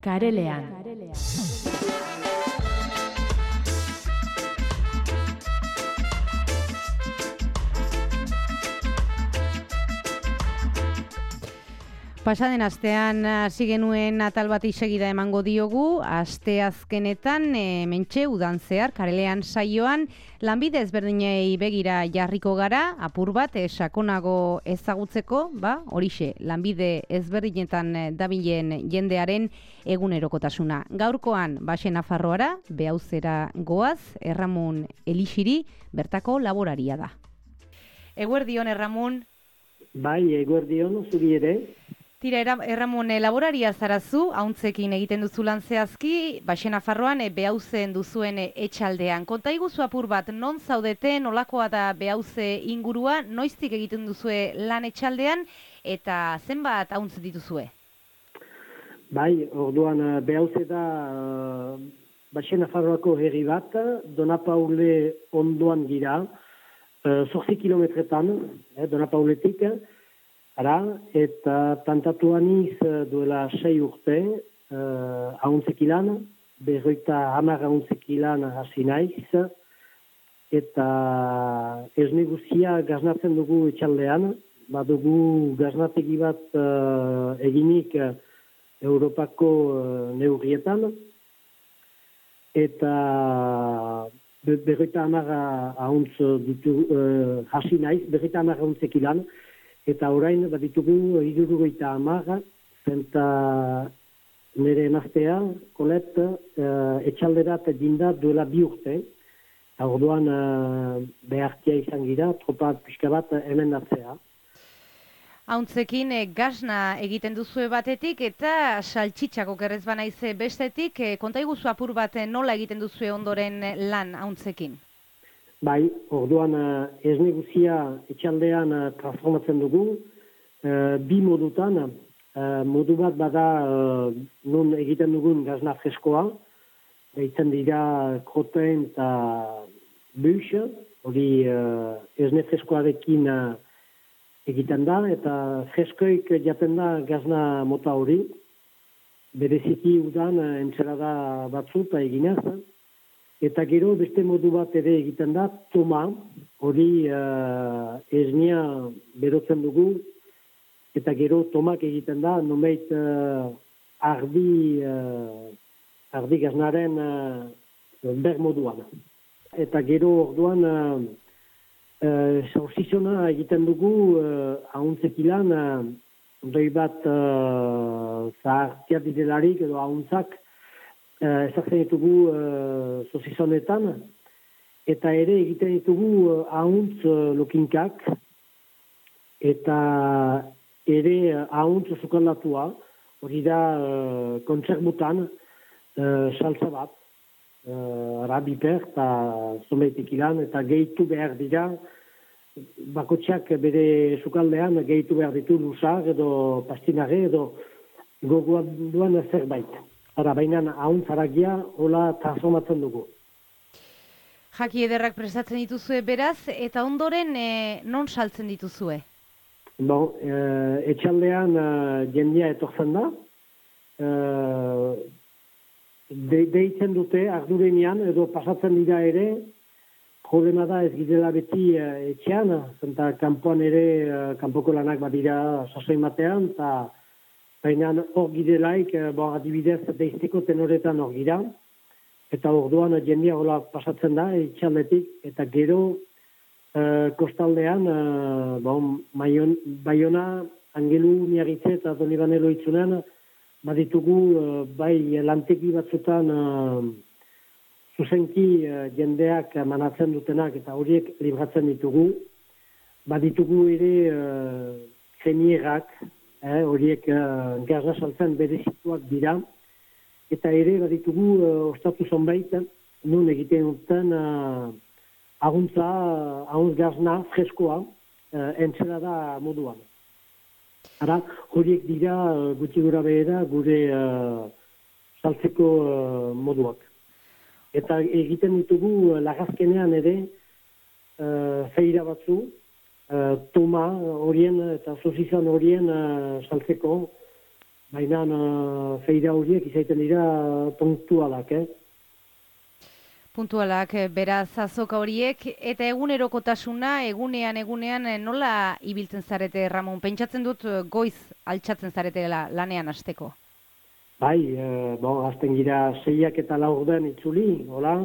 Karelean. Pasaden astean hasi genuen atal bati segida emango diogu, asteazkenetan mentxe udan zehar Karelean saioan lanbide ezberdinei begira jarriko gara, apur bat sakonago ezagutzeko, horixe, lanbide ezberdinetan dabilen jendearen egunerokotasuna. Gaurkoan Baxe Nafarroara, Beauzera goaz, Erramun Elixiri, bertako laboraria da. Eguerdion, Erramun. Bai, eguerdion, zuri ere. Tira, Erramun, laboraria zarazu, hauntzekin egiten duzu lan zehazki, Baxe Nafarroan Beauzen duzuen etxaldean. Konta iguzu apur bat, non zaudete, nolakoa da Beauze ingurua, noiztik egiten duzue lan etxaldean, eta zenbat hauntz dituzue? Bai, orduan Beauze da Baxe Nafarroako herri bat, Donapaule ondoan gira, 8 kilometretan, Donapauletik, eta tantatuan duela 6 urte, hauntzekilan, 50 hauntzekilan hasi naiz, eta ez neguzia gaznatzen dugu etxaldean, badugu gaznategi bat eginik Europako neurrietan, eta 50 hauntz ditu hasi naiz, 50 hauntzekilan, eta orain bat ditugu 70, zenta nire emaztea, Kolet, etxalderat dinda duela 2 urte. Orduan behartia izan gira, tropa pixka bat hemen datzea. Hauntzekin gazna egiten duzue batetik eta saltxitxako kerrez banaize bestetik, konta iguzu apur bat nola egiten duzue ondoren lan hauntzekin? Bai, orduan ez neguzia etxaldean transformatzen dugu, 2 modutan, modu bat bada non egiten dugun gazna freskoa, deitzen dira kroten eta bus, hori esne freskoarekin egiten da, eta freskoik jaten da gazna mota hori, bereziki udan entzelada batzuta eginaz, eta gero beste modu bat ere egiten da, toma, hori esnea berotzen dugu, eta gero tomak egiten da, nomeit ardi gaznaren ber moduan. Eta gero orduan sausizona egiten dugu hauntzekilan, doi bat zahartia didelarik edo hauntzak, ezartzen ditugu sozizonetan, eta ere egiten ditugu hauntz lokinkak, eta ere hauntz sukaldatua, hori da kontserbutan, salsa bat, biper eta zometik ilan, eta gehitu behar dira, bakotxak bere sukaldean gehitu behar ditu lusar edo pastinare edo gogoan duan zerbait. Baina hauntz haragia hola transformatzen dugu. Jaki ederrak prestatzen dituzue beraz, eta ondoren non saltzen dituzue? Bon, etxaldean jendea etortzen da, deitzen dute ardurenean edo pasatzen dira ere, problema da ez gidela beti etxean, zenta kanpoan ere, kanpoko lanak badira sasoin batean, eta baina hor gidelaik, adibidez deizteko tenoretan hor gira, eta orduan jendea hola pasatzen da, etxaldetik, eta gero kostaldean, Baiona, Angelu, Miarritze eta Donibanelo itzunean, baditugu bai lantegi batzutan zuzenki jendeak manatzen dutenak, eta horiek libratzen ditugu, baditugu ere krenierak, horiek gazna saltzen berezituak dira, eta ere baditugu ostatu zonbait, nun egiten duten aguntz gazna freskoa, entzelada moduan. Ara, horiek dira gutxi gura behera gure saltzeko moduak. Eta egiten ditugu lagazkenean ere feira batzu, toma horien eta sosizan horien saltzeko, baina feira horiek izaiten dira punktualak, Puntualak, beraz azoka horiek, eta egunerokotasuna, egunean nola ibiltzen zarete, Ramon? Pentsatzen dut goiz altxatzen zaretela lanean hasteko. Bai, hasten gira 6 eta 4 itzuli, hola.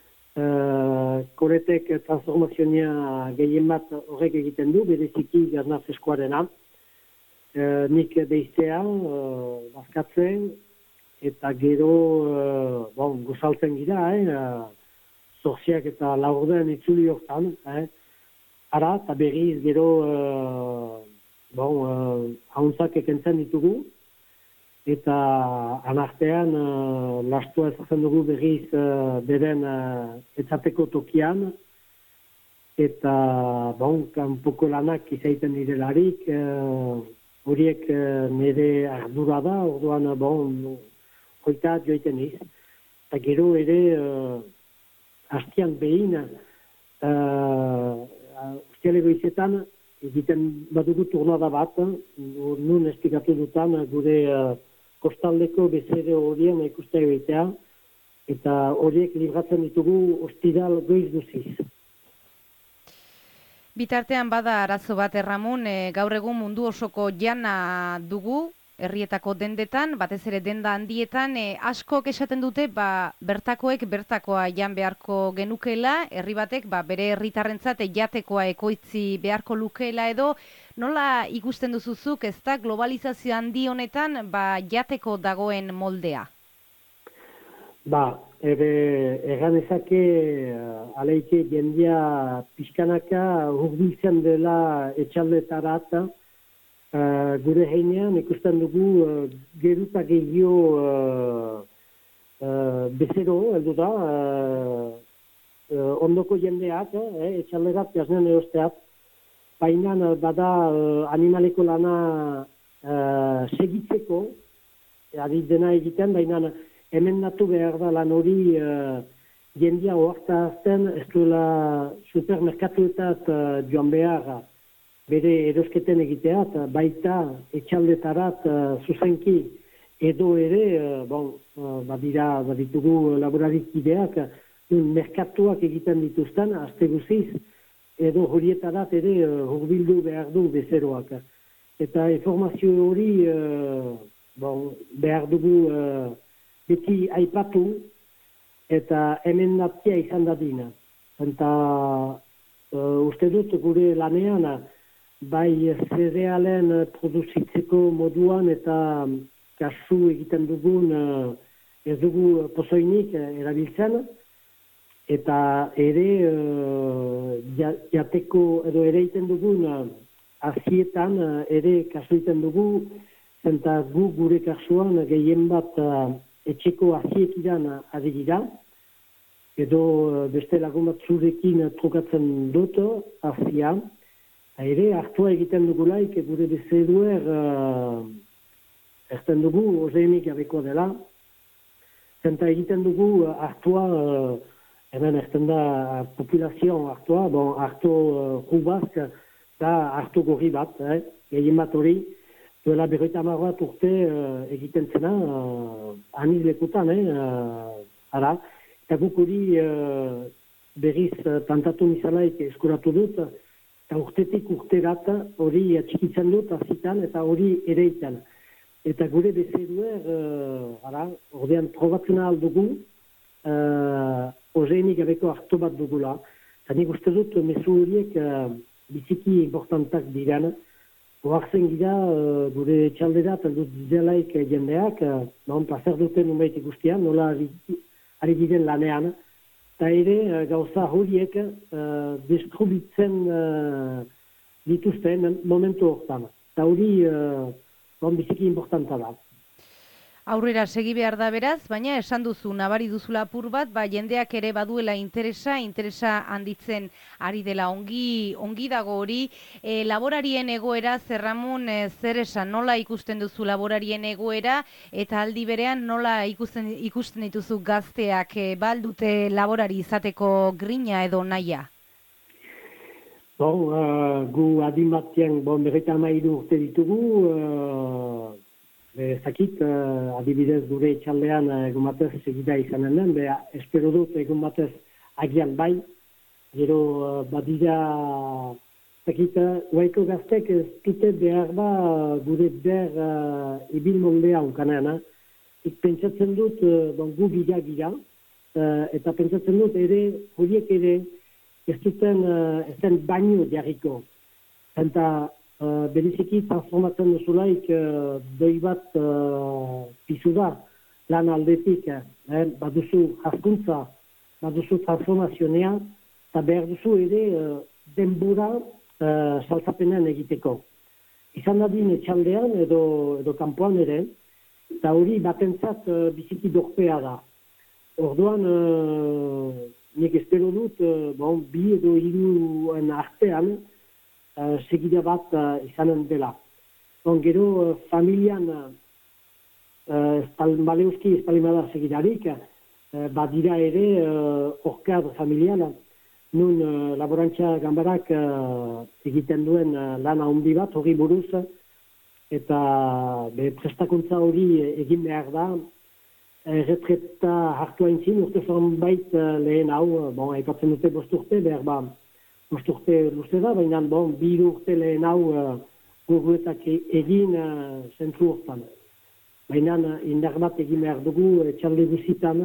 Koretek transformazioa gehien bat horrek egiten du, bereziki gazna freskoarena. Nik deiztea, bazkatzen, eta gero, gozaltzen gira, zorziak eta 4 itzuli hortan. Ara, eta berriz gero, hauntzak ekentzen ditugu, eta anartean lastua ezazen dugu berriz beren etzateko tokian, eta kanpoko lanak izaiten direlarik, horiek nire ardura da, orduan hoita joiten iz. Eta gero ere, hastian behin, ustialego izetan, egiten badugu turnada bat, nun esplikatu dutan gure kostaldeko bezere horien ikustea egitea, eta horiek libratzen ditugu ostiral goiz duziz. Bitartean bada arazo bat, Ramon, gaur egun mundu osoko jana dugu, herrietako dendetan, batez ere denda handietan, askok esaten dute, bertakoek bertakoa jan beharko genukeela, herri batek bere herritarrentzat jatekoa ekoitzi beharko lukeela edo, nola ikusten duzuzuk, ez da globalizazio handi honetan jateko dagoen moldea? Egan ezake aleike jendia pixkanaka hurbiltzen dela etxaldetarat, gure heinean ikusten dugu geruta gehiago bezero, heldu da, ondoko jendeak, etxalderat gaznean erosteat, baina bada animaleko lana segitzeko, ari dena egiten, baina emendatu behar da lan hori jendia oarta azten, ez duela supermerkatuetat joan behar bere erosketen egiteat, baita etxaldetarat zuzenki edo ere, baditugu laborarik ideak, merkatuak egiten dituzten, azte guziz, edo horietarat ere hurbildu behar du bezeroak. Eta informazio hori behar dugu beti aipatu eta emendatzea izan dadina. Eta uste dut gure lanean, bai zerealen produzitzeko moduan eta kasu egiten dugun ez dugu pozoinik erabiltzen, eta ere jateko edo ere egiten dugun azietan ere kasu egiten dugu, eta gu gure kasuan gehien bat etxeko aziekidan ari dira, edo beste lagun bat zurekin trukatzen dut azia, ere hartua egiten dugulaik gure bezeruer erten dugu ozeenik gabeko dela, zenta egiten dugu hartua, hemen erten da populazioan hartua, hartu rubazk da hartu gorri bat, gehien bat hori, duela 50 bat urte egiten zena, aniz lekutan, ara, eta guk hori berriz plantatu nizalaik eskuratu dut, eta urtetik urterat hori atxikitzen dut azitan eta hori ereitan. Eta gure bezeruer, ordean probatzen ahal dugu, ozeenik gabeko hartu bat dugula. Eta nik uste dut mezu horiek biziki importantak diren. Oartzen gira gure txalderat dut dizelaik jendeak, plazer duten numeit ikustian, nola ari diren lanean. Eta ere gauza horiek destrubitzen dituzten momentu hortan. Eta hori biziki importanta da. Aurrera segi behar da beraz, baina esan duzu, nabari duzula apur bat, jendeak ere baduela interesa handitzen ari dela ongi dago hori. Laborarien egoera, Ramon, zer esan, nola ikusten duzu laborarien egoera, eta aldi berean nola ikusten dituzu gazteak baldute laborari izateko grina edo naia? Gu adin batien, 53 urte ditugu, Zakit, adibidez gure etxaldean egun batez segida izanen den, espero dut egun batez agian bai, gero badira, zakit, guaiko gaztek ez dute behar ba gure ibil moldea unkanean. Ik pentsatzen dut, gu gira, eta pentsatzen dut ere, horiek ere, ez den baino jarriko. Eta bereziki transformatzen duzulaik doi bat pizu da lan aldetik. Baduzu jaskuntza, baduzu transformazionea, eta behar duzu ere denbora saltzapenen egiteko. Izan dadin etxaldean edo kanpoan ere, eta hori batentzat biziki dorpea da. Orduan, nik espero dut, bi edo hiruen artean, segida bat izanen dela. Gero, familian, baleuski espalimada segidarik, badira ere orkar familian, nun laborantza gambarak egiten duen lana handi bat, hori buruz, eta prestakuntza hori egin behar da, retreta hartu haintzin, urte zonbait lehen hau, aipatzen dute 5 urte, behar ba, 5 urte luze da, baina 2 urte lehen hau goguetak egin zentru urtan. Baina indar bat egin behar dugu etxalde guzitan,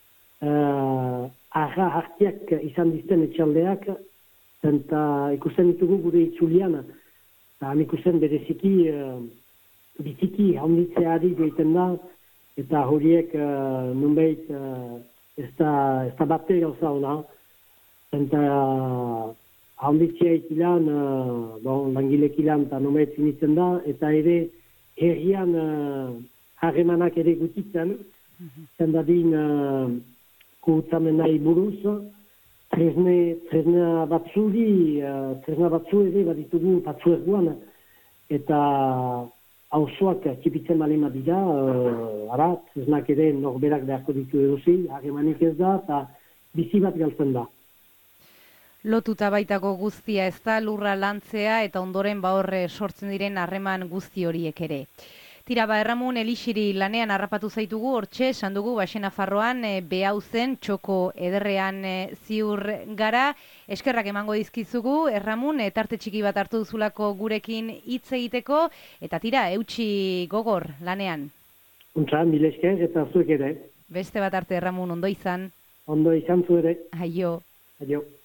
arra hartiak izan dizten etxaldeak, eta ikusten ditugu gure itzulian, eta ikusten bereziki biziki haunditzeari goiten da, eta horiek nunbait ez da bate gauza hona. Eta haunditzea ikilan, langilek ilan eta nunbait finitzen da, eta ere herrian harremanak ere gutitzen, zendadin kuhutzamen nahi buruz, tresna batzu ere baditugu batzu erguan, eta hauzoak txipitzen balima dira, tresnak ere norberak beharko ditu edozi, harremanik ez da, eta bizi bat galtzen da. Lotuta baitako guztia ez da, lurra lantzea eta ondoren horre sortzen diren harreman guzti horiek ere. Tira, Erramun Elixiri lanean harrapatu zaitugu, hortxe, esan dugu, Baxenafarroan, Behauzen, txoko ederrean ziur gara. Eskerrak emango dizkizugu, Erramun, tarte txiki bat hartu duzulako gurekin hitz egiteko, eta tira, eutxi gogor lanean. Untza, mil esker eta zuek ere. Beste bat arte, Erramun, ondo izan. Ondo izan zu ere. Aio. Aio.